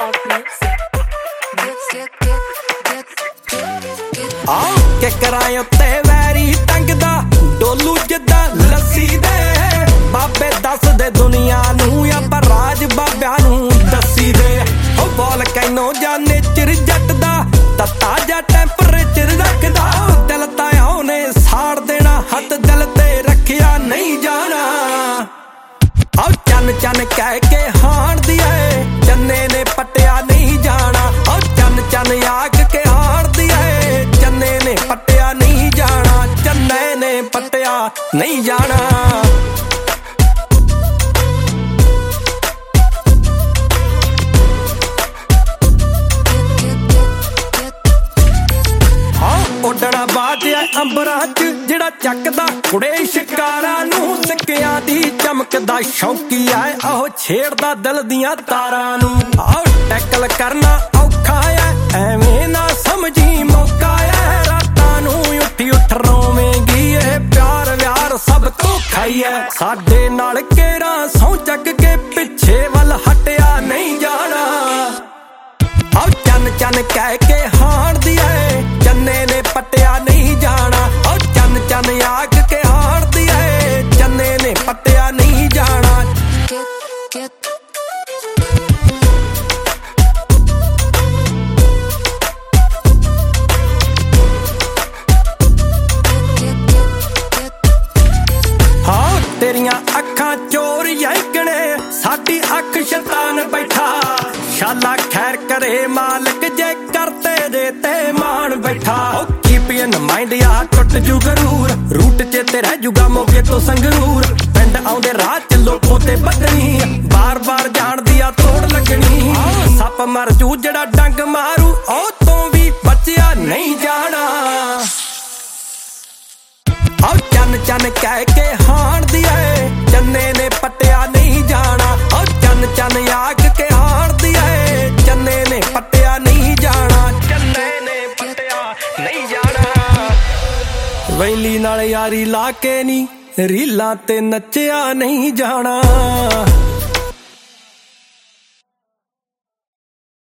ਕਿਕਰਾਂ ਉੱਤੇ ਵੈਰੀ ਟੰਗਦਾ ਡੋਲੂ ਜਿੱਦਾਂ ਲੱਸੀ ਦੇ ਬਾਬੇ ਦੱਸਦੇ ਦੁਨੀਆ ਨੂੰ ਆਪਾਂ ਰਾਜ ਬਾਬਿਆਂ ਨੂੰ ਦੱਸੀ ਦੇ ਉਹ ਬੋਲ ਕੈਨੋ ਜਾਂ ਨੇਚਰ ਜੱਟ ਦਾ ਤੱਤਾ ਜਾਂ ਟੈਂਪਰੇਚਰ ਰੱਖਦਾ ਦਿਲ ਤਾਂ ਉਹਨੇ ਸਾੜ ਦੇਣਾ ਹੱਥ ਦਿਲ ਤੇ ਰੱਖਿਆ ਨਹੀਂ ਜਾਣਾ ਆਹ ਚੰਨ ਚੰਨ ਕਹਿ ਕੇ ਹਾਣਦੀ ਏ ਚੰਨੇ ਨੇ ਪੱਟਿਆ ਨਹੀਂ ਜਾਣਾ ਆਹ ਚੰਨ ਚੰਨ ਆਖ ਕੇ ਹਾਣਦੀ ਏ ਚੰਨੇ ਨੇ ਪੱਟਿਆ ਨਹੀਂ ਜਾਣਾ ਚੰਨੇ ਨੇ ਪੱਟਿਆ ਨਹੀਂ ਜਾਣਾ ਉੱਡਣਾ ਬਾਜਿਆ ਅੰਬਰਾਂ ਚ ਜਿਹੜਾ ਚੱਕਦਾ ਕੁੜੇ ਸ਼ਿਕਾਰਾਂ ਨੂੰ ਸਿੱਕਿਆਂ ਦੀ ਚਮਕਦਾ ਸ਼ੌਂਕੀਆ ਆਹੋ ਛੇੜਦਾ ਦਿਲ ਦੀਆਂ ਤਾਰਾਂ ਨੂੰ ਆਹ ਟੈਕਲ ਕਰਨਾ ਔਖਾ ਐ ਐਵੇਂ ਨਾ ਸਮਝੀ ਮੌਕਾ ਐ ਰਾਤਾਂ ਨੂੰ ਉੱਠੀ ਉੱਠ ਰੋਵੇਂਗੀ ਇਹ ਪਿਆਰ ਵਿਆਰ ਸਭ ਤੋਂ ਖਾਈ ਐ ਸਾਡੇ ਨਾਲ ਕੇਰਾਂ ਸਹੁੰ ਚੱਕ ਕੇ ਪਿੱਛੇ ਵੱਲ ਹਟਿਆ ਨਹੀਂ ਜਾਣਾ ਆਹ ਚੰਨ ਚੰਨ ਕਹਿ ਕੇ ਹਾਣਦੀ ਏ ਚੰਨੇ ਨੇ ਪੱਟਿਆ ਨਹੀਂ ਜਾਣਾ ਆਹ ਚੰਨ ਚੰਨ ਆਖ ਕੇ ਹਾਣਦੀ ਏ ਚੰਨੇ ਨੇ ਪੱਟਿਆ ਨਹੀਂ ਜਾਣਾ ਹਾਂ ਤੇਰੀਆਂ ਅੱਖਾਂ ਚੋਰ ਯਾਈਕਣੇ ਸਾਡੀ ਅੱਖ ਸ਼ੈਤਾਨ ਬੈਠਾ ਸ਼ਾਲਾ ਖੈਰ ਕਰੇ ਮਾਲਕ ਜੇ ਕਰਤੇ ਦੇ ਤੇ ਮਾਣ ਬੈਠਾ ਉਹ ਕੀਪ ਇਨ ਮਾਈਂਡ ਆ ਟੁੱਟ ਜੂ ਗਰੂਰ ਰੂਟ ਚ ਤੇ ਰਹਿ ਜੂਗਾ ਮੋਗੇ ਤੋਂ ਸੰਗਰੂਰ ਪਿੰਡ ਆਉਂਦੇ ਰਾਹ ਚ ਲੋਕੋ ਤੇ ਬੱਦਣੀ ਬਾਰ ਬਾਰ ਜਾਣਦੀ ਆ ਤੋੜ ਲੱਗਣੀ ਸੱਪ ਮਰ ਜੂ ਜਿਹੜਾ ਡੰਗ ਮਾਰੂ ਉਹ ਤੋਂ ਵੀ ਬਚਿਆ ਨਹੀਂ ਜਾਣਾ ਆਹ ਚੰਨ ਚੰਨ ਕਹਿ ਕੇ ਹਾਣਦੀ ਏ ਚੰਨੇ ਨੇ ਪੱਟਿਆ ਨਹੀਂ ਜਾਣਾ ਆਹ ਚੰਨ ਚੰਨ ਆਖ ਕੇ ਹਾਣਦੀ ਏ ਚੰਨੇ ਨੇ ਪੱਟਿਆ ਨਹੀਂ ਜਾਣਾ ਚੰਨੇ ਨੇ ਪੱਟਿਆ ਨਹੀਂ ਜਾਣਾ ਵੈਲੀ ਨਾਲ ਯਾਰੀ ਲਾ ਕੇ ਨੀ ਰੀਲਾਂ ਤੇ ਨੱਚਿਆ ਨਹੀਂ ਜਾਣਾ